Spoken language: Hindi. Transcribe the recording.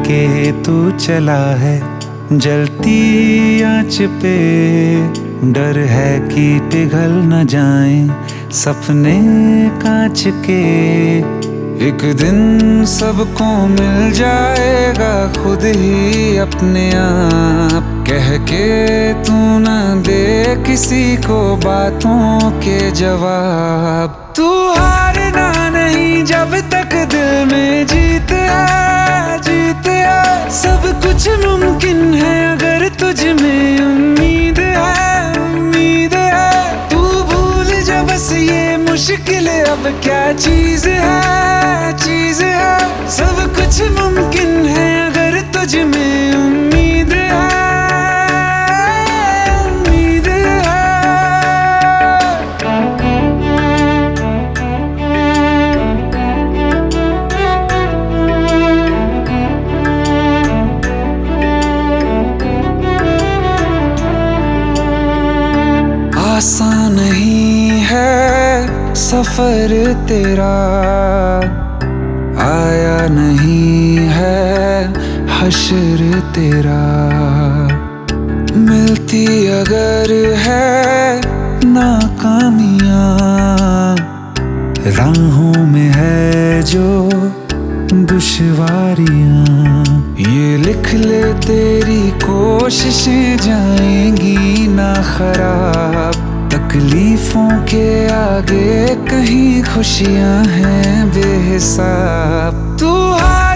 के तू चला है जलती आंच पे, डर है कि पिघल न जाएं सपने कांच के। एक दिन सबको मिल जाएगा खुद ही अपने आप, कह के तू न दे किसी को बातों के जवाब। तू हारना नहीं जब तक दिल में जीत है, जीत है। सब कुछ मुमकिन है अगर तुझ में उम्मीद है, उम्मीद है। तू भूल जा बस ये मुश्किल अब क्या चीज है, चीज है। सब कुछ मुमकिन है अगर तुझ में उम्मीद है, उम्मीद है। आसान नहीं है सफर तेरा, आया नहीं है हश्र तेरा। मिलती अगर है नाकामियां, राहों में है जो दुश्वारियां। ये लिख ले तेरी कोशिशें जाएंगी ना खराब, तकलीफों के आगे कहीं खुशियां हैं बेहिसाब। तू